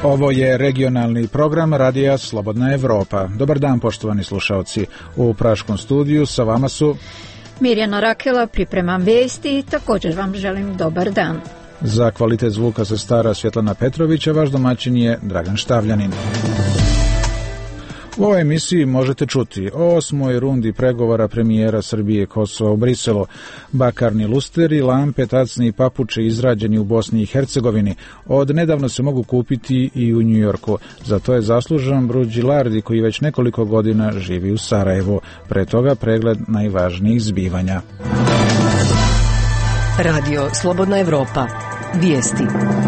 Ovo je regionalni program Radija Slobodna Evropa. Dobar dan, poštovani slušalci. U praškom studiju sa vama su Mirjana Rakela, pripremam vijesti i također vam želim dobar dan. Za kvalitet zvuka se stara Svjetlana Petrović, a vaš domaćin je Dragan Štavljanin. U ovoj emisiji možete čuti o 8. rundi pregovora premijera Srbije Kosova u Briselu, bakarni lusteri, lampe, tacni i papuče izrađeni u Bosni i Hercegovini. Od nedavno se mogu kupiti i u Njujorku. Za to je zaslužan Bruđi Lardi koji već nekoliko godina živi u Sarajevu. Pre toga pregled najvažnijih zbivanja. Radio Slobodna Evropa. Vijesti.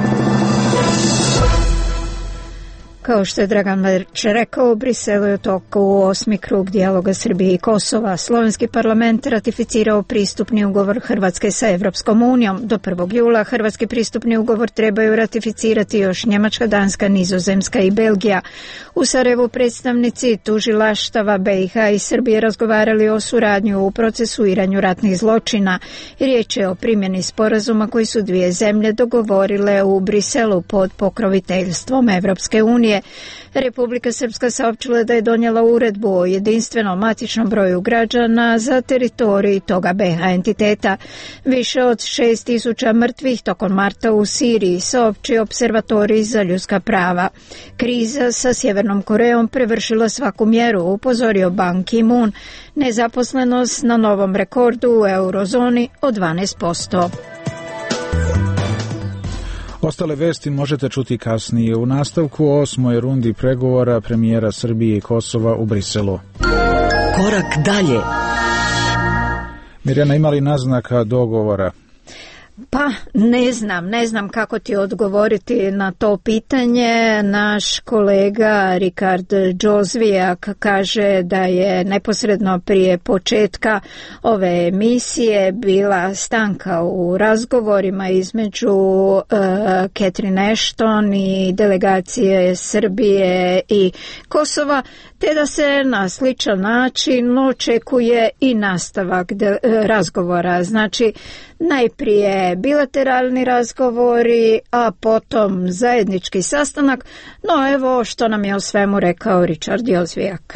Kao što je Dragan već rekao, u Briselu je u toku 8. krug dijaloga Srbije i Kosova. Slovenski parlament ratificirao pristupni ugovor Hrvatske sa Evropskom unijom. Do 1. jula hrvatski pristupni ugovor trebaju ratificirati još Njemačka, Danska, Nizozemska i Belgija. U Sarajevu predstavnici tužilaštava BiH i Srbije razgovarali o suradnji u procesuiranju ratnih zločina. Riječ je o primjeni sporazuma koji su dvije zemlje dogovorile u Briselu pod pokroviteljstvom Evropske unije. Republika Srpska saopćila da je donijela uredbu o jedinstvenom matičnom broju građana za teritorij toga BiH entiteta. Više od 6.000 mrtvih tokom marta u Siriji, saopći Observatorij za ljudska prava. Kriza sa Sjevernom Korejom prevršila svaku mjeru, upozorio Ban Ki-moon. Nezaposlenost na novom rekordu u eurozoni od 12%. Ostale vesti možete čuti kasnije u nastavku 8. rundi pregovora premijera Srbije i Kosova u Briselu. Korak dalje. Mirjana, ima li naznaka dogovora? Pa ne znam kako ti odgovoriti na to pitanje. Naš kolega Rikard Džozvijak kaže da je neposredno prije početka ove emisije bila stanka u razgovorima između Catherine Ashton i delegacije Srbije i Kosova, te da se na sličan način očekuje i nastavak razgovora. Znači, najprije bilateralni razgovori, a potom zajednički sastanak, no evo što nam je o svemu rekao Richard Jozvijak.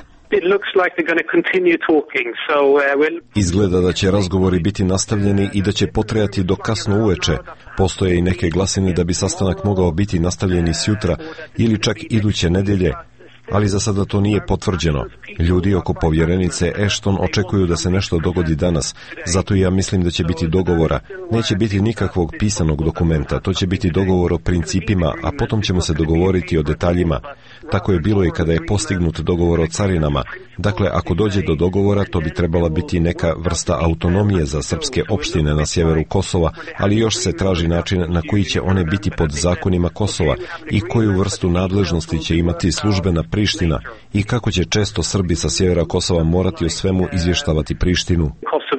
Izgleda da će razgovori biti nastavljeni i da će potrajati do kasno uveče. Postoje i neke glasine da bi sastanak mogao biti nastavljen i sjutra ili čak iduće nedelje, ali za sada to nije potvrđeno. Ljudi oko povjerenice Ashton očekuju da se nešto dogodi danas, zato ja mislim da će biti dogovora. Neće biti nikakvog pisanog dokumenta, to će biti dogovor o principima, a potom ćemo se dogovoriti o detaljima. Tako je bilo i kada je postignut dogovor o carinama. Dakle, ako dođe do dogovora, to bi trebala biti neka vrsta autonomije za srpske opštine na sjeveru Kosova, ali još se traži način na koji će one biti pod zakonima Kosova i koju vrstu nadležnosti će imati službena Priština i kako će često Srbi sa sjevera Kosova morati o svemu izvještavati Prištinu.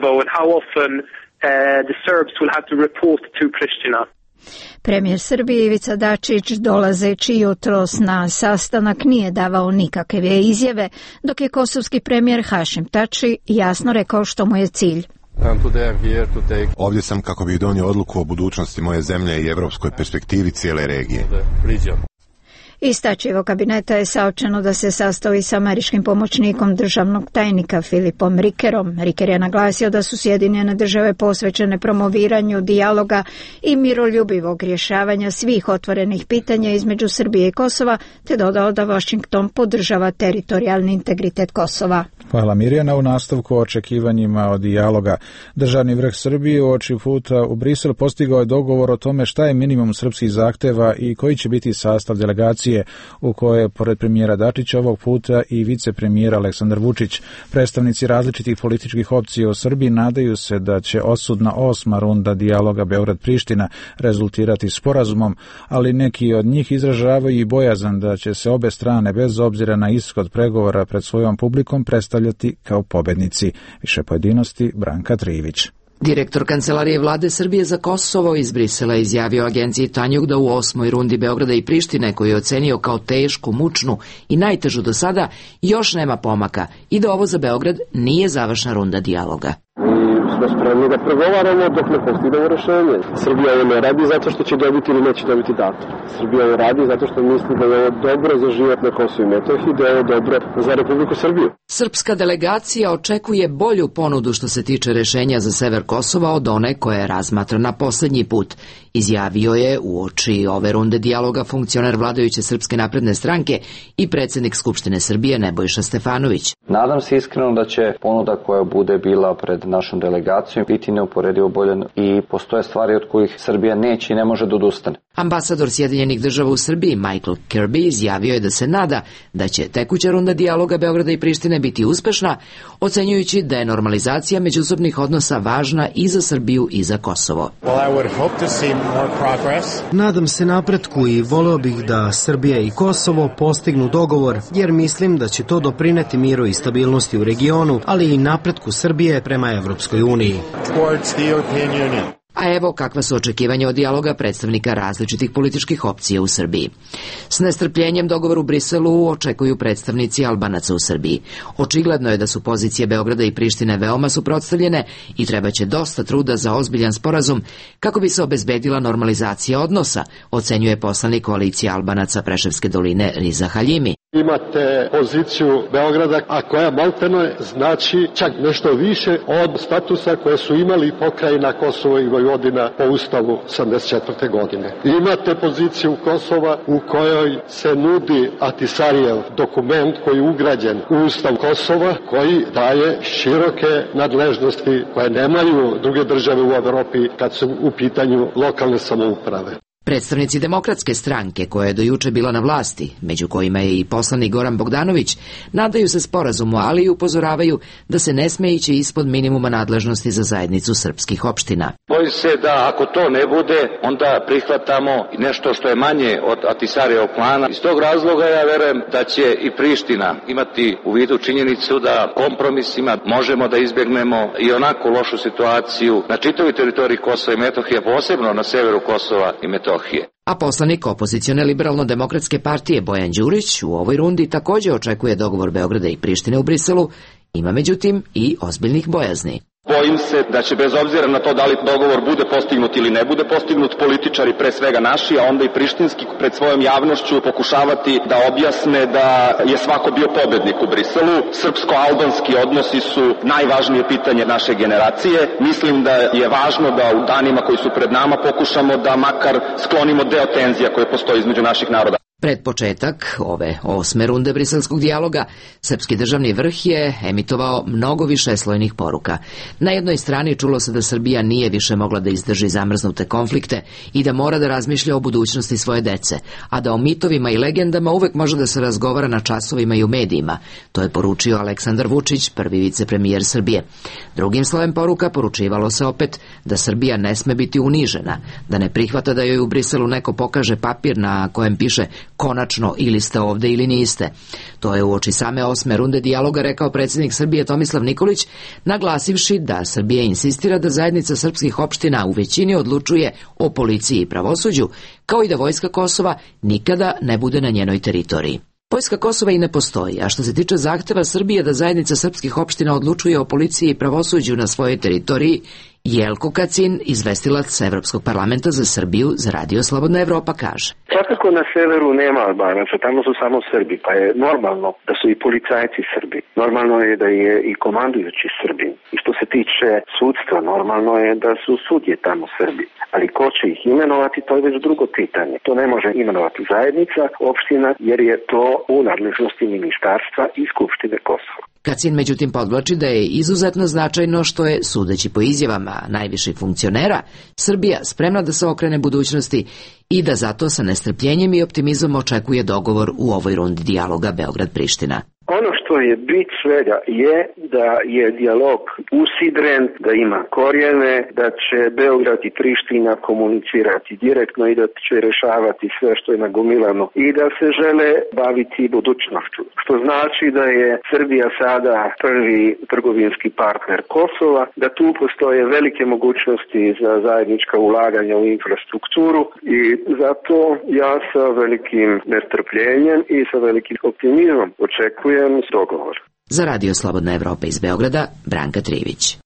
Premijer Srbije Ivica Dačić, dolazeći jutros na sastanak, nije davao nikakve izjave, dok je kosovski premijer Hašim Tači jasno rekao što mu je cilj. Ovdje sam kako bih donio odluku o budućnosti moje zemlje i evropskoj perspektivi cijele regije. Iz Tačijevog kabineta je saopćeno da se sastao i sa američkim pomoćnikom državnog tajnika Filipom Rikerom. Riker je naglasio da su Sjedinjene Države posvećene promoviranju dijaloga i miroljubivog rješavanja svih otvorenih pitanja između Srbije i Kosova, te dodao da Washington podržava teritorijalni integritet Kosova. Hvala Mirjana. U nastavku o očekivanjima od dijaloga. Državni vrh Srbije uoči puta u Brisel postigao je dogovor o tome šta je minimum srpskih zahteva i koji će biti sastav delegacije, u kojoj je pored premijera Dačića ovog puta i vicepremijera Aleksandar Vučić. Predstavnici različitih političkih opcija u Srbiji nadaju se da će osudna 8. runda dijaloga Beograd-Priština rezultirati sporazumom, ali neki od njih izražavaju i bojazan da će se obe strane bez obzira na ishod pregovora pred svojom publikom predstavljati kao pobednici. Više pojedinosti Branka Trivić. Direktor Kancelarije vlade Srbije za Kosovo iz Brisela izjavio agenciji Tanjug da u 8. rundi Beograda i Prištine, koju je ocenio kao tešku, mučnu i najtežu do sada, još nema pomaka i da ovo za Beograd nije završna runda dijaloga. smo spremni da pregovaramo dok ne postignemo rešenje. Srbija ovo ne radi zato što će dobiti ili neće dobiti datum. Srbija ovo radi zato što misli da je ovo dobro za život na Kosovu i Metohiji, da je ovo dobro za Republiku Srbiju. Srpska delegacija očekuje bolju ponudu što se tiče rešenja za sever Kosova od one koja je razmatrana poslednji put. Izjavio je uoči ove runde dijaloga funkcioner vladajuće Srpske napredne stranke i predsjednik Skupštine Srbije Nebojša Stefanović. Nadam se iskreno da će ponuda koja bude bila pred našom delegacijom biti neuporedivo bolja i postoje stvari od kojih Srbija neće i ne može da odustane. Ambasador Sjedinjenih država u Srbiji Michael Kirby izjavio je da se nada da će tekuća runda dijaloga Beograda i Prištine biti uspešna, ocenjujući da je normalizacija međusobnih odnosa važna i za Srbiju i za Kosovo. Nadam se napretku i voleo bih da Srbija i Kosovo postignu dogovor, jer mislim da će to doprineti miru i stabilnosti u regionu, ali i napretku Srbije prema Evropskoj uniji. A evo kakva su očekivanja od dijaloga predstavnika različitih političkih opcija u Srbiji. S nestrpljenjem dogovor u Briselu očekuju predstavnici Albanaca u Srbiji. Očigledno je da su pozicije Beograda i Prištine veoma suprotstavljene i trebaće dosta truda za ozbiljan sporazum kako bi se obezbedila normalizacija odnosa, ocenjuje poslanik koalicije Albanaca Preševske doline Riza Haljimi. Imate poziciju Beograda, a koja maltene znači čak nešto više od statusa koje su imali pokrajina Kosovo i Vojvodina po Ustavu 1984. godine. Imate poziciju Kosova u kojoj se nudi Ahtisarijev dokument koji je ugrađen u Ustav Kosova, koji daje široke nadležnosti koje nemaju druge države u Evropi kad su u pitanju lokalne samouprave. Predstavnici Demokratske stranke, koja je do juče bila na vlasti, među kojima je i poslanik Goran Bogdanović, nadaju se sporazumu, ali i upozoravaju da se ne sme ići ispod minimuma nadležnosti za zajednicu srpskih opština. Bojim se da ako to ne bude, onda prihvatamo nešto što je manje od Ahtisarijevog plana. Iz tog razloga ja verujem da će i Priština imati u vidu činjenicu da kompromisima možemo da izbjegnemo i onako lošu situaciju na čitavoj teritoriji Kosova i Metohije, posebno na severu Kosova i Metohije. A poslanik opozicione liberalno-demokratske partije Bojan Đurić u ovoj rundi također očekuje dogovor Beograda i Prištine u Briselu, ima međutim i ozbiljnih bojazni. Bojim se da će bez obzira na to da li dogovor bude postignut ili ne bude postignut, političari pre svega naši, a onda i prištinski pred svojom javnošću pokušavati da objasne da je svako bio pobednik u Briselu. Srpsko-albanski odnosi su najvažnije pitanje naše generacije. Mislim da je važno da u danima koji su pred nama pokušamo da makar sklonimo deo tenzija koje postoji između naših naroda. Pred početak ove 8. runde briselskog dijaloga, srpski državni vrh je emitovao mnogo višeslojnih poruka. Na jednoj strani čulo se da Srbija nije više mogla da izdrži zamrznute konflikte i da mora da razmišlja o budućnosti svoje dece, a da o mitovima i legendama uvek može da se razgovara na časovima i u medijima. To je poručio Aleksandar Vučić, prvi vicepremijer Srbije. Drugim slojem poruka poručivalo se opet da Srbija ne sme biti unižena, da ne prihvata da joj u Briselu neko pokaže papir na kojem piše konačno ili ste ovde ili niste. To je uoči same 8. runde dijaloga rekao predsjednik Srbije Tomislav Nikolić, naglasivši da Srbija insistira da zajednica srpskih opština u većini odlučuje o policiji i pravosuđu, kao i da vojska Kosova nikada ne bude na njenoj teritoriji. Vojska Kosova i ne postoji, a što se tiče zahteva Srbije da zajednica srpskih opština odlučuje o policiji i pravosuđu na svojoj teritoriji, Jelko Kacin, izvestilac Evropskog parlamenta za Srbiju za Radio Slobodna Evropa, kaže. Svakako na severu nema Albanaca, tamo su samo Srbi, pa je normalno da su i policajci Srbi. Normalno je da je i komandujući Srbi. I što se tiče sudstva, normalno je da su sudje tamo Srbi. Ali ko će ih imenovati, to je već drugo pitanje. To ne može imenovati zajednica, opština, jer je to u nadležnosti ministarstva i Skupštine Kosova. Kacin međutim podvlači da je izuzetno značajno što je, sudeći po izjavama najviših funkcionera, Srbija spremna da se okrene budućnosti i da zato sa nestrpljenjem i optimizmom očekuje dogovor u ovoj rundi dijaloga Beograd-Priština. Ono što je bit svega je da je dijalog usidren, da ima korijene, da će Beograd i Priština komunicirati direktno i da će rešavati sve što je nagomilano i da se žele baviti budućnošću. Što znači da je Srbija sada prvi trgovinski partner Kosova, da tu postoje velike mogućnosti za zajednička ulaganja u infrastrukturu i zato ja sa velikim nestrpljenjem i sa velikim optimizmom očekujem dogovor. Za Radio Slobodna Evropa iz Beograda, Branka Trivić.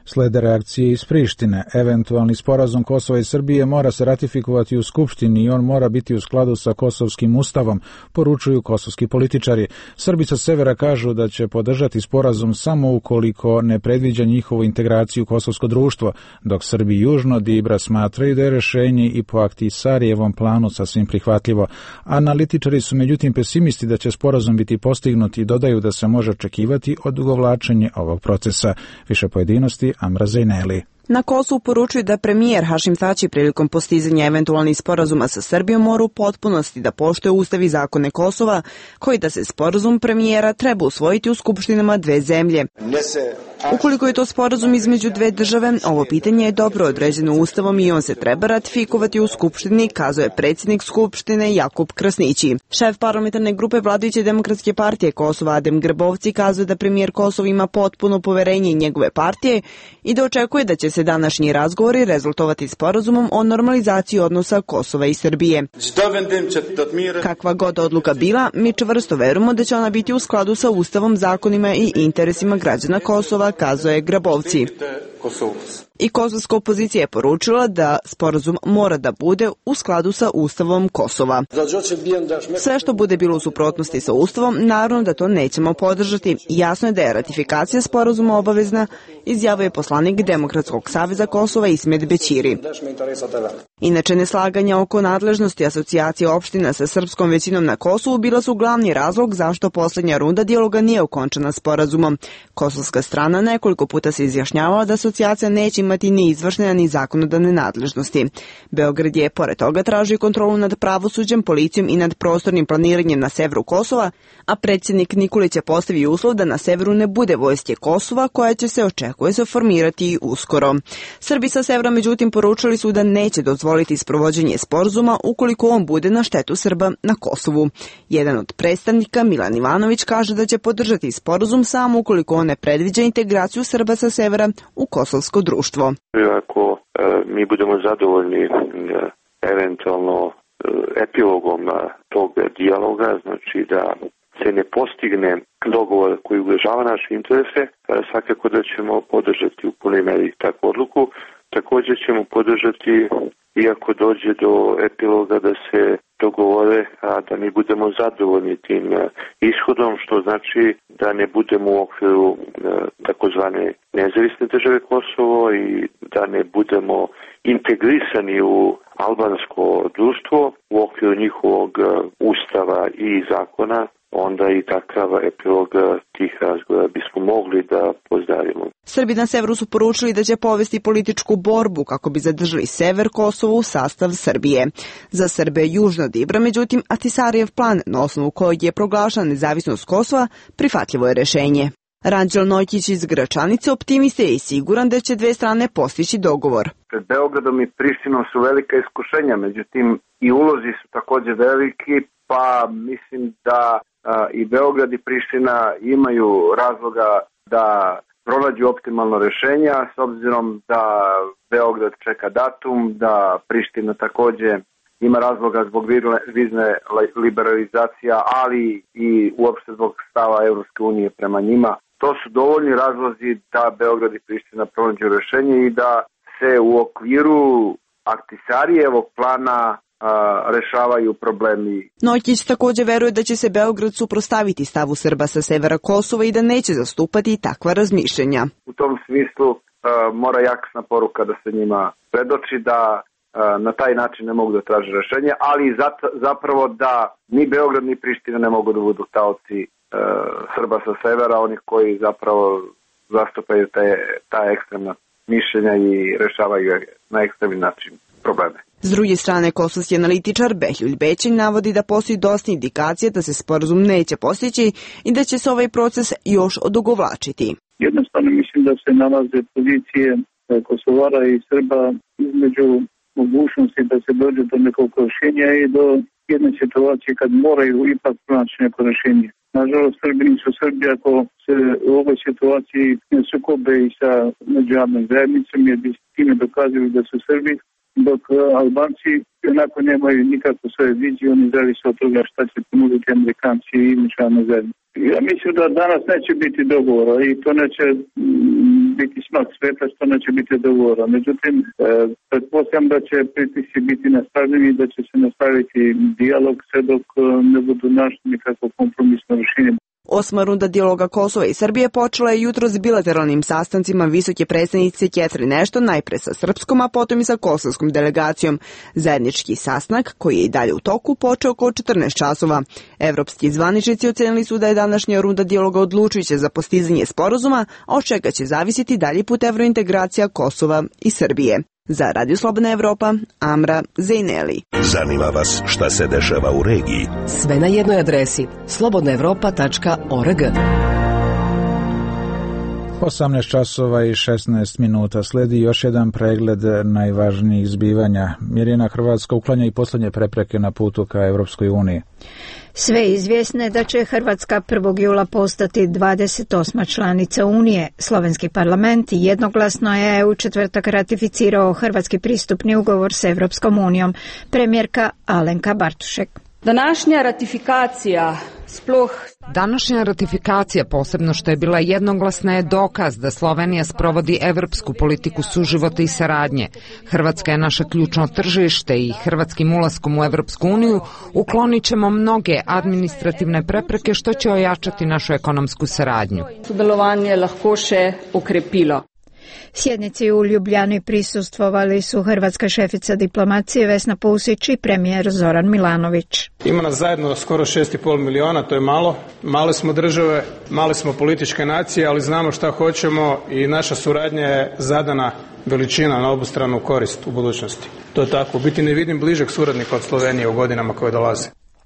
Slede reakcije iz Prištine. Eventualni sporazum Kosova i Srbije mora se ratifikovati u Skupštini i on mora biti u skladu sa kosovskim ustavom, poručuju kosovski političari. Srbi sa severa kažu da će podržati sporazum samo ukoliko ne predviđa njihovu integraciju u kosovsko društvo, dok Srbi južno od Ibra smatraju da je rešenje i po Ahtisarijevom planu sasvim prihvatljivo. Analitičari su međutim pesimisti da će sporazum biti postignut i dodaju da se može očekivati odugovlačenje ovog procesa. Više pojedinosti Amra Zejneli. Na Kosovu poručuju da premijer Hašim Tači prilikom postizanja eventualnih sporazuma sa Srbijom mora u potpunosti da poštuje ustav i zakone Kosova, koji da se sporazum premijera treba usvojiti u skupštinama dve zemlje. Ukoliko je to sporazum između dve države, ovo pitanje je dobro određeno ustavom i on se treba ratifikovati u skupštini, kazuje predsjednik skupštine Jakub Krasnići. Šef parlamentarne grupe vladajuće Demokratske partije Kosova Adem Grbovci kazuje da premijer Kosova ima potpuno poverenje njegove partije i da očekuje da će se današnji razgovori rezultovati sporazumom o normalizaciji odnosa Kosova i Srbije. Kakva god odluka bila, mi čvrsto verujemo da će ona biti u skladu sa ustavom, zakonima i interesima građana Kosova, kazuje Grabovci. I kosovska opozicija je poručila da sporazum mora da bude u skladu sa ustavom Kosova. Sve što bude bilo u suprotnosti sa ustavom, naravno da to nećemo podržati. Jasno je da je ratifikacija sporazuma obavezna, izjavio je poslanik Demokratskog saveza Kosova Ismet Bećiri. Inače, neslaganja oko nadležnosti asocijacije opština sa srpskom većinom na Kosovu bila su glavni razlog zašto posljednja runda dijaloga nije okončana sporazumom. Kosovska strana nekoliko puta se izjašnjavala da asocijacija neće imati ni izvršne ni zakonodavne nadležnosti. Beograd je pored toga tražio kontrolu nad pravosuđem, policijom i nad prostornim planiranjem na severu Kosova, a predsjednik Nikolić je postavio uslov da na severu ne bude vojske Kosova, koja će se očekuje se formirati uskoro. Srbi sa severa međutim poručili su da neće dozvoliti sprovođenje sporazuma ukoliko on bude na štetu Srba na Kosovu. Jedan od predstavnika, Milan Ivanović, kaže da će podržati sporazum samo ukoliko on ne predviđa integraciju Srba sa severa u kosovsko društvo. Ako mi budemo zadovoljni eventualno epilogom tog dijaloga, znači da se ne postigne dogovor koji ugrožava naše interese, svakako da ćemo podržati u punoj meri takvu odluku. Također ćemo podržati, iako dođe do epiloga, da se dogovore, a da mi budemo zadovoljni tim ishodom, što znači da ne budemo u okviru takozvane nezavisne države Kosovo i da ne budemo integrisani u albansko društvo u okviru njihovog ustava i zakona. Onda i takav epilog tih razgovora bismo mogli da pozdravimo. Srbi na severu su poručili da će povesti političku borbu kako bi zadržali sever Kosova u sastav Srbije. Za Srbe južno od Ibra, međutim, Ahtisarijev plan, na osnovu kojeg je proglašena nezavisnost Kosova, prihvatljivo je rešenje. Ranđel Nojkić iz Gračanice optimiste je i siguran da će dve strane postići dogovor. Pred Beogradom i Prištinom su velika iskušenja, međutim i ulozi su također veliki, pa mislim da i Beograd i Priština imaju razloga da pronađu optimalno rješenja, s obzirom da Beograd čeka datum, da Priština također ima razloga zbog vizne liberalizacija, ali i uopšte zbog stava Europske unije prema njima. To su dovoljni razlozi da Beograd i Priština pronađu rješenje i da se u okviru Ahtisarijevog plana rešavaju problemi. Nojkić također veruje da će se Beograd suprotstaviti stavu Srba sa severa Kosova i da neće zastupati takva razmišljenja. U tom smislu mora jasna poruka da se njima predoči da na taj način ne mogu da traže rešenje, ali zapravo da ni Beograd ni Priština ne mogu da budu taoci Srba sa severa, onih koji zapravo zastupaju ta ekstremna mišljenja i rešavaju na ekstremni način probleme. S druge strane, kosovski analitičar Behljuljt Bećin navodi da postoji dosta indikacija da se sporazum neće postići i da će se ovaj proces još odugovlačiti. Jednostavno mislim da se nalaze pozicije Kosovara i Srba između mogućnosti da se dođe do nekog rješenja i do jedne situacije kad moraju ipak pronaći neko rješenje. Nažalost, Srbi nisu Srbi ako se u ovoj situaciji ne sukobe i sa međunarodnom zajednicom, jer bi time dokazali da su Srbi, dok Albanci onako nemaju nikakvu svoje vizije, oni zavise od toga šta će ponuditi Amerikanci i međunarodna zajednica. Ja mislim da danas neće biti dogovora i to neće biti ostatnog sveta što neće biti dogovora. Međutim, pretpostavljam da će pritisci biti nastavljeni i da će se nastaviti dijalog sve dok ne budu našli nikakvo kompromisno rješenje. 8. runda dijaloga Kosova i Srbije počela je jutro s bilateralnim sastancima visoke predstavnice Catherine Ashton, najpre sa srpskom, a potom i sa kosovskom delegacijom. Zajednički sastanak, koji je i dalje u toku, počeo oko 14 časova. Evropski zvaničnici ocenili su da je današnja runda dijaloga odlučujuća za postizanje sporazuma, a od čega će zavisiti dalji put evrointegracija Kosova i Srbije. Za Radio Slobodna Evropa, Amra Zejneli. Zanima vas šta se dešava u regiji? Sve na jednoj adresi slobodnaevropa.org. 18 časova i 16 minuta sledi još jedan pregled najvažnijih zbivanja. Mirjana, Hrvatska uklanja i posljednje prepreke na putu ka Evropskoj uniji. Sve izvjesne da će Hrvatska 1. jula postati 28. članica Unije. Slovenski parlament jednoglasno je u četvrtak ratificirao hrvatski pristupni ugovor s Evropskom unijom. Premijerka Alenka Bartušek. Današnja ratifikacija, posebno što je bila jednoglasna, je dokaz da Slovenija sprovodi evropsku politiku suživota i saradnje. Hrvatska je naše ključno tržište i hrvatskim ulaskom u Evropsku uniju uklonit ćemo mnoge administrativne prepreke što će ojačati našu ekonomsku saradnju. Sodelovanje lahko še okrepilo. Sjednici u Ljubljani prisustvovali su hrvatska šefica diplomacije Vesna Pusić i premijer Zoran Milanović. Ima nas zajedno skoro 6,5 miliona, to je malo. Male smo države, male smo političke nacije, ali znamo šta hoćemo i naša suradnja je zadana veličina na obostranu korist u budućnosti. To je tako. Biti ne vidim bližeg suradnika od Slovenije u godinama koje dolaze.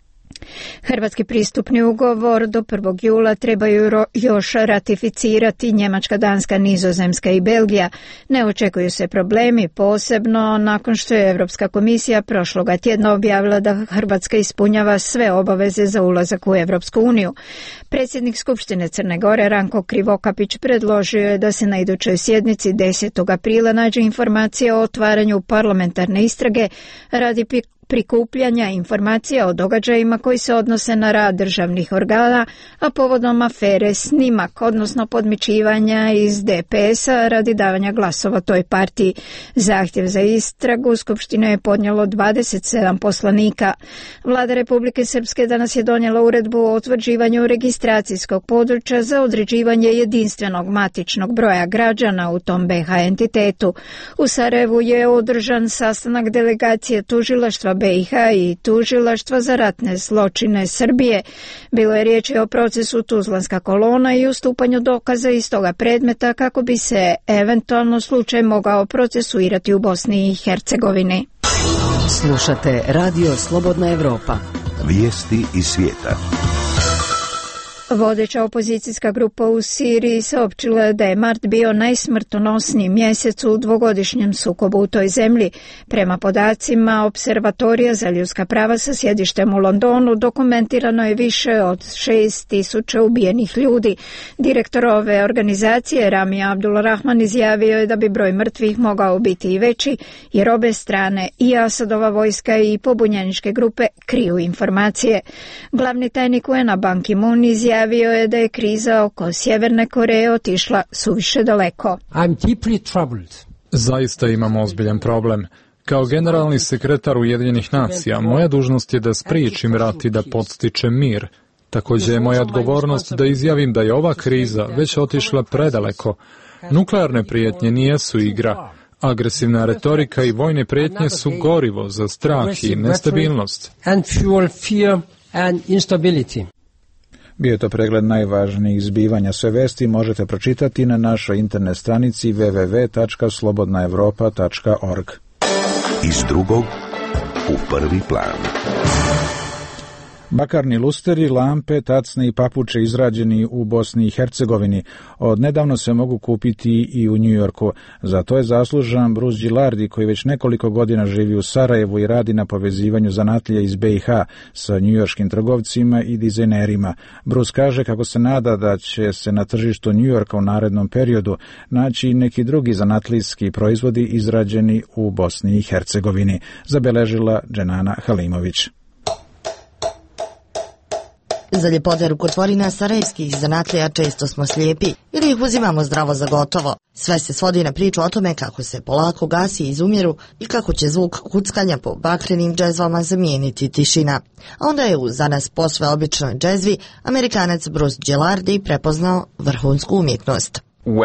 Hrvatski pristupni ugovor do 1. jula trebaju još ratificirati Njemačka, Danska, Nizozemska i Belgija. Ne očekuju se problemi, posebno nakon što je Europska komisija prošloga tjedna objavila da Hrvatska ispunjava sve obaveze za ulazak u Europsku uniju. Predsjednik Skupštine Crne Gore Ranko Krivokapić predložio je da se na idućoj sjednici 10. aprila nađe informacija o otvaranju parlamentarne istrage radi prikupljanja informacija o događajima koji se odnose na rad državnih organa, a povodom afere Snimak, odnosno podmićivanja iz DPS-a radi davanja glasova toj partiji. Zahtjev za istragu Skupštine je podnijelo 27 poslanika. Vlada Republike Srpske danas je donijela uredbu o utvrđivanju registracijskog područja za određivanje jedinstvenog matičnog broja građana u tom BiH entitetu. U Sarajevu je održan sastanak delegacije tužilaštva BiH i tužilaštva za ratne zločine Srbije. Bilo je riječi o procesu Tuzlanska kolona i ustupanju dokaza iz toga predmeta kako bi se eventualno slučaj mogao procesuirati u Bosni i Hercegovini. Slušate Radio Slobodna Evropa. Vijesti iz svijeta. Vodeća opozicijska grupa u Siriji saopćila je da je mart bio najsmrtonosniji mjesec u dvogodišnjem sukobu u toj zemlji. Prema podacima Observatorija za ljudska prava sa sjedištem u Londonu dokumentirano je više od 6.000 ubijenih ljudi. Direktor ove organizacije Rami Abdulrahman izjavio je da bi broj mrtvih mogao biti i veći, jer obe strane, i Asadova vojska i pobunjeničke grupe, kriju informacije. Glavni tajnik UN-a Ban Ki-moon izjavio je da je kriza oko Sjeverne Koreje otišla suviše daleko. Zaista imamo ozbiljan problem. Kao generalni sekretar Ujedinjenih nacija, moja dužnost je da spriječim rat i da podstičem mir. Također je moja odgovornost da izjavim da je ova kriza već otišla predaleko. Nuklearne prijetnje nijesu igra. Agresivna retorika i vojne prijetnje su gorivo za strah i nestabilnost. Bio je to pregled najvažnijih zbivanja. Sve vesti možete pročitati na našoj internet stranici www.slobodnaevropa.org. Iz drugog u prvi plan. Bakarni lusteri, lampe, tacne i papuče izrađeni u Bosni i Hercegovini od nedavno se mogu kupiti i u Njujorku. Za to je zaslužan Bruce Gilardi, koji već nekoliko godina živi u Sarajevu i radi na povezivanju zanatlija iz BiH sa njujorškim trgovcima i dizajnerima. Bruce kaže kako se nada da će se na tržištu Njujorka u narednom periodu naći neki drugi zanatlijski proizvodi izrađeni u Bosni i Hercegovini, zabeležila Dženana Halimović. Za ljepote rukotvorina sarajevskih zanatlija često smo slijepi ili ih uzimamo zdravo za gotovo. Sve se svodi na priču o tome kako se polako gasi izumiru i kako će zvuk kuckanja po bakrenim džezvama zamijeniti tišina. A onda je u za nas posve običnoj džezvi Amerikanac Bruce Gilardi prepoznao vrhunsku umjetnost.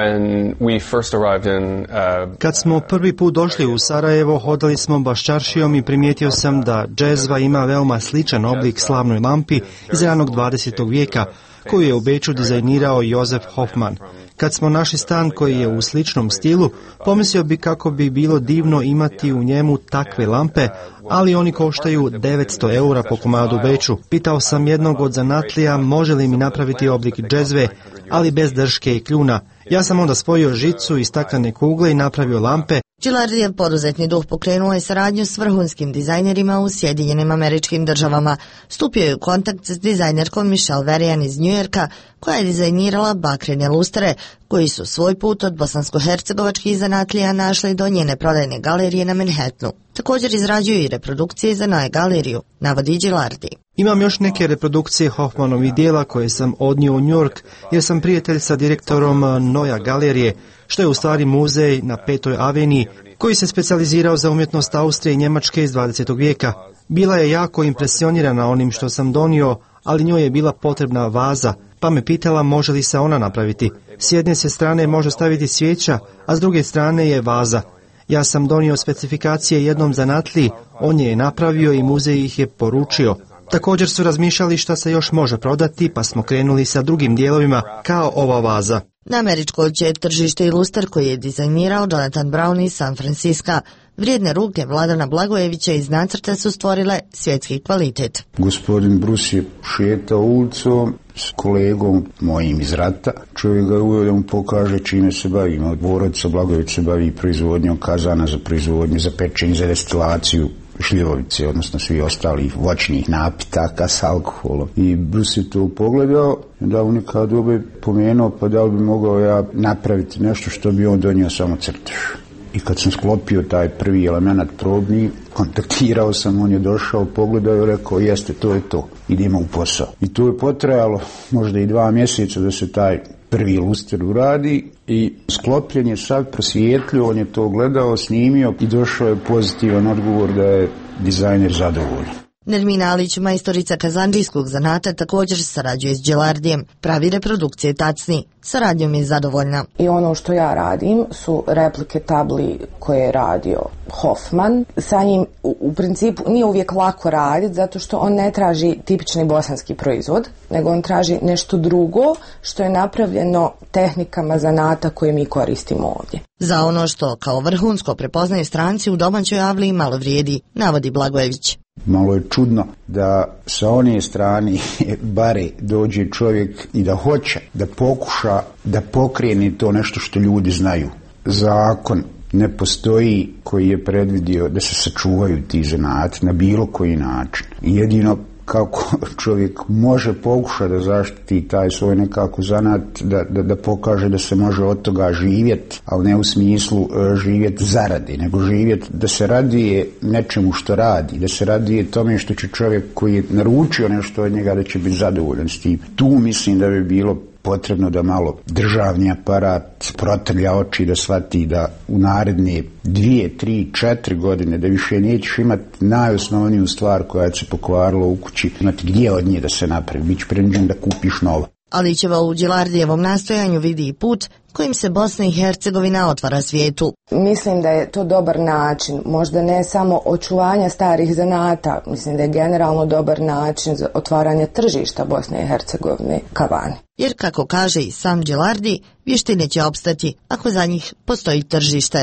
Kad smo prvi put došli u Sarajevo, hodali smo Baščaršijom i primijetio sam da džezva ima veoma sličan oblik slavnoj lampi iz ranog 20. vijeka, koju je u Beču dizajnirao Josef Hoffman. Kad smo našli stan koji je u sličnom stilu, pomislio bi kako bi bilo divno imati u njemu takve lampe, ali oni koštaju 900 eura po komadu u Beču. Pitao sam jednog od zanatlija može li mi napraviti oblik džezve, ali bez drške i kljuna. Ja sam onda spojio žicu i staklene kugle i napravio lampe. Gilardijev poduzetni duh pokrenuo je saradnju s vrhunskim dizajnerima u Sjedinjenim Američkim Državama. Stupio je u kontakt s dizajnerkom Michelle Varian iz Njujorka, koja je dizajnirala bakrene lustre, koji su svoj put od bosansko-hercegovačkih zanatlija našli do njene prodajne galerije na Manhattanu. Također izrađuju i reprodukcije za Noe galeriju, navodi Gilardi. Imam još neke reprodukcije Hoffmanovih dijela koje sam odnio u New York, jer sam prijatelj sa direktorom Noja galerije, što je u stvari muzej na 5. aveniji, koji se specijalizirao za umjetnost Austrije i Njemačke iz 20. vijeka. Bila je jako impresionirana onim što sam donio, ali njoj je bila potrebna vaza, pa me pitala može li se ona napraviti. S jedne se strane može staviti svijeća, a s druge strane je vaza. Ja sam donio specifikacije jednom zanatliji, on je napravio i muzej ih je poručio. Također su razmišljali šta se još može prodati, pa smo krenuli sa drugim dijelovima, kao ova vaza. Na američko će tržište i luster koji je dizajnirao Jonathan Brown iz San Francisca. Vrijedne ruke Vladana Blagojevića iz nacrta su stvorile svjetski kvalitet. Gospodin Bruce je šetao ulicom s kolegom mojim iz rata. Čovjek ga uveo da mu pokaže čime se bavi. Porodica Blagojević se bavi proizvodnjom kazana za proizvodnju, za pečenje, za destilaciju šljivovice, odnosno svi ostali voćnih napitaka s alkoholom. I Bruce je to pogledao, da u neka doba je pomenuo pa da li bi mogao ja napraviti nešto što bi on donio samo crtež. I kad sam sklopio taj prvi element probni, kontaktirao sam, on je došao, pogledao i rekao jeste, to je to, idemo u posao. I to je potrajalo možda i 2 mjeseca da se taj prvi luster uradi i sklopljen je sav prosvijetlio, on je to gledao, snimio i došao je pozitivan odgovor da je dizajner zadovoljan. Nermina Alić, majstorica kazandžijskog zanata, također sarađuje s Gilardijem. Pravi reprodukcije tacni. Saradnjom je zadovoljna. I ono što ja radim su replike tabli koje je radio Hoffman. Sa njim u principu nije uvijek lako raditi zato što on ne traži tipični bosanski proizvod, nego on traži nešto drugo što je napravljeno tehnikama zanata koje mi koristimo ovdje. Za ono što kao vrhunsko prepoznaju stranci u domaćoj avliji malo vrijedi, navodi Blagojević. Malo je čudno da sa one strane bare dođe čovjek i da hoće, da pokuša da pokrene to nešto što ljudi znaju. Zakon ne postoji koji je predvidio da se sačuvaju ti zanati na bilo koji način. Jedino kako čovjek može pokušati da zaštiti taj svoj nekako zanat, da pokaže da se može od toga živjeti, ali ne u smislu živjeti zaradi, nego živjeti da se radije nečemu što radi, da se radije tome što će čovjek koji je naručio nešto od njega da će biti zadovoljan s tim. Tu mislim da bi bilo potrebno da malo državni aparat protrlja oči da shvati da u naredne 2, 3, 4 godine da više nećeš imati najosnovniju stvar koja će se pokvarila u kući, imati gdje od nje da se napravi, bit će prinuđen da kupiš novo. Alićeva u Gilardijevom nastojanju vidi i put kojim se Bosna i Hercegovina otvara svijetu. Mislim da je to dobar način, možda ne samo očuvanja starih zanata, mislim da je generalno dobar način za otvaranje tržišta Bosne i Hercegovine ka vani. Jer, kako kaže i sam Gilardi, vještine će opstati ako za njih postoji tržište.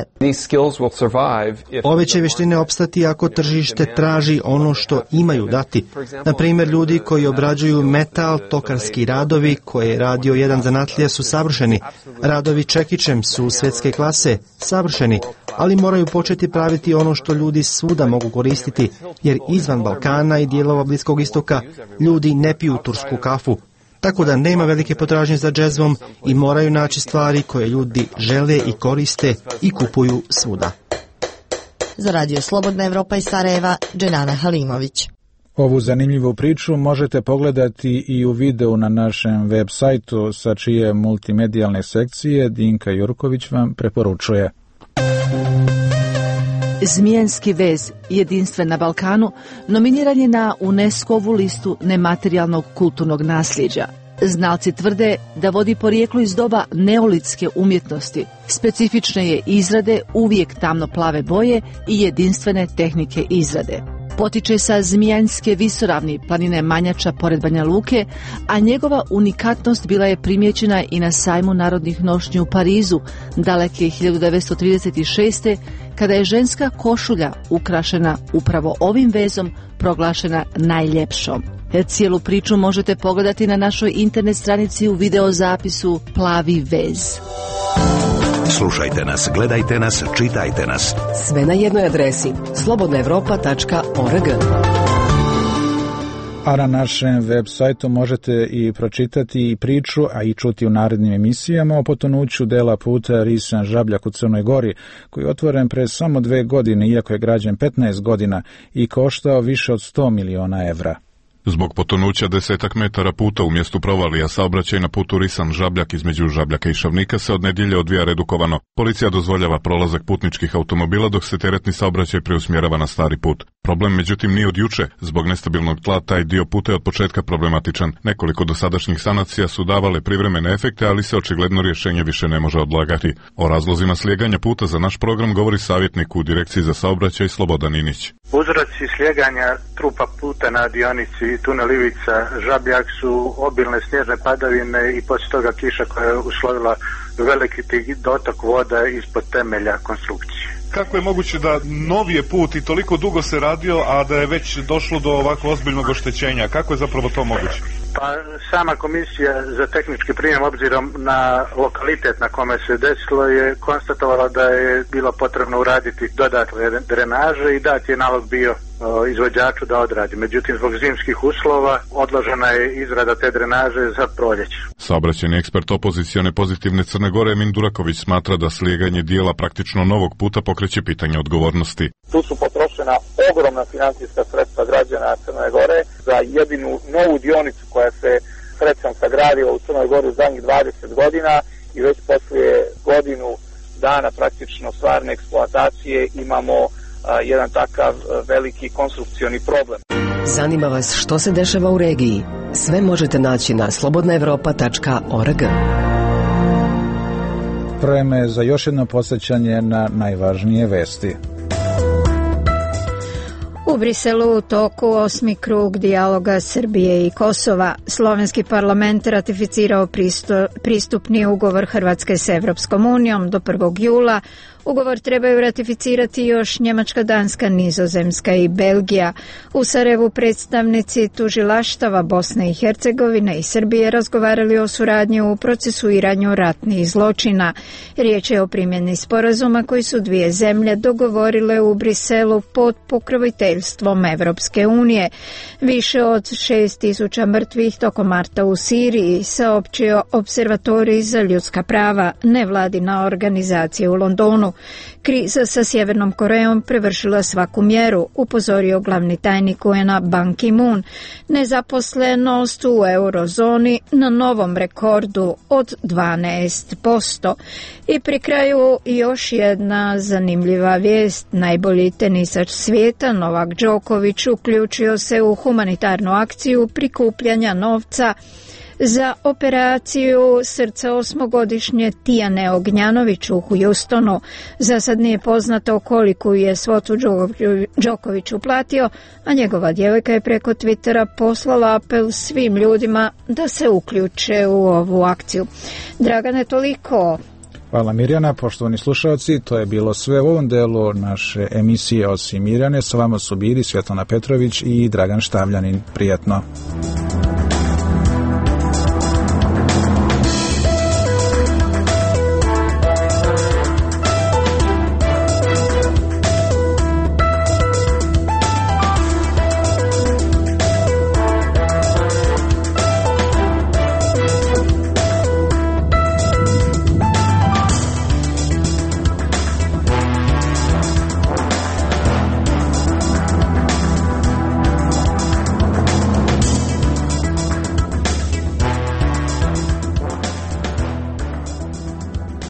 Ove će vještine opstati ako tržište traži ono što imaju dati. Na primjer, ljudi koji obrađuju metal, tokarski radovi koje je radio jedan zanatlija su savršeni. Radovi čekićem su svjetske klase, savršeni, ali moraju početi praviti ono što ljudi svuda mogu koristiti, jer izvan Balkana i dijelova Bliskog istoka ljudi ne piju tursku kafu. Tako da nema velike potražnje za džezvom i moraju naći stvari koje ljudi žele i koriste i kupuju svuda. Za Radio Slobodna Evropa iz Sarajeva, Dženana Halimović. Ovu zanimljivu priču možete pogledati i u videu na našem web sajtu, sa čije multimedijalne sekcije Dinka Jurković vam preporučuje. Zmijanski vez, jedinstven na Balkanu, nominiran je na UNESCO-vu listu nematerijalnog kulturnog nasljeđa. Znalci tvrde da vodi porijeklo iz doba neolitske umjetnosti, specifične je izrade, uvijek tamno plave boje i jedinstvene tehnike izrade. Potiče sa Zmijanske visoravni, planine Manjača pored Banja Luke, a njegova unikatnost bila je primijećena i na sajmu narodnih nošnji u Parizu, daleke 1936. kada je ženska košulja ukrašena upravo ovim vezom proglašena najljepšom. Cijelu priču možete pogledati na našoj internet stranici u videozapisu Plavi vez. Slušajte nas, gledajte nas, čitajte nas. Sve na jednoj adresi slobodnaevropa.org. A na našem web sajtu možete i pročitati i priču, a i čuti u narednim emisijama o potonuću dela puta Risan-Žabljak u Crnoj Gori, koji je otvoren pre samo 2 godine, iako je građen 15 godina i koštao više od 100 miliona evra. Zbog potonuća 10 metara puta u mjestu provalija, saobraćaj na putu Risan-Žabljak između Žabljaka i Šavnika se od nedjelje odvija redukovano. Policija dozvoljava prolazak putničkih automobila dok se teretni saobraćaj preusmjerava na stari put. Problem međutim nije od juče. Zbog nestabilnog tla taj dio puta je od početka problematičan. Nekoliko dosadašnjih sanacija su davale privremene efekte, ali se očigledno rješenje više ne može odlagati. O razlozima slijeganja puta za naš program govori savjetnik u Direkciji za saobraćaj Slobodan Inić. Uzroci slijeganja trupa puta na dionici tunel Ivica-Žabljak su obilne snježne padavine i poslije toga kiša koja je uslovila veliki dotok voda ispod temelja konstrukcije. Kako je moguće da novi je put i toliko dugo se radio, a da je već došlo do ovako ozbiljnog oštećenja? Kako je zapravo to moguće? Pa sama komisija za tehnički prijem, obzirom na lokalitet na kome se desilo, je konstatovala da je bilo potrebno uraditi dodatne drenaže i dati je nalog bio izvođaču da odradi. Međutim, zbog zimskih uslova odložena je izrada te drenaže za proljeće. Saobraćajni ekspert opozicione Pozitivne Crne Gore Emin Duraković smatra da slijeganje dijela praktično novog puta pokreće pitanje odgovornosti. Tu su potrošena ogromna financijska sredstva građana Crne Gore za jedinu novu dionicu koja se srećom sagradila u Crnoj Gori u zadnjih 20 godina i već poslije godinu dana praktično stvarne eksploatacije imamo jedan takav veliki konstrukcioni problem. Zanima vas što se dešava u regiji? Sve možete naći na slobodnaevropa.org. Vreme za još jedno podsjećanje na najvažnije vesti. U Briselu u toku 8. krug dijaloga Srbije i Kosova. Slovenski parlament ratificirao pristupni ugovor Hrvatske s Evropskom unijom do 1. jula. Ugovor trebaju ratificirati još Njemačka, Danska, Nizozemska i Belgija. U Sarajevu predstavnici tužilaštava Bosne i Hercegovine i Srbije razgovarali o suradnji u procesuiranju ratnih zločina. Riječ je o primjeni sporazuma koji su dvije zemlje dogovorile u Briselu pod pokroviteljstvom Evropske unije. Više od 6.000 mrtvih tokom marta u Siriji, saopćio Observatorij za ljudska prava, nevladina organizacija u Londonu. Kriza sa Sjevernom Korejom prevršila svaku mjeru, upozorio glavni tajnik UN-a Ban Ki-moon. Nezaposlenost u eurozoni na novom rekordu od 12%. I pri kraju još jedna zanimljiva vijest. Najbolji tenisač svijeta Novak Đoković uključio se u humanitarnu akciju prikupljanja novca za operaciju srca 8-godišnje Tijane Ognjanović u Houstonu. Za sad nije poznato koliku je svotu Đoković uplatio, a njegova djevojka je preko Twittera poslala apel svim ljudima da se uključe u ovu akciju. Dragane, toliko. Hvala Mirjana, poštovani slušalci, to je bilo sve u ovom delu naše emisije. Osim Mirjane, s vama su bili Svjetlana Petrović i Dragan Štavljanin. Prijatno.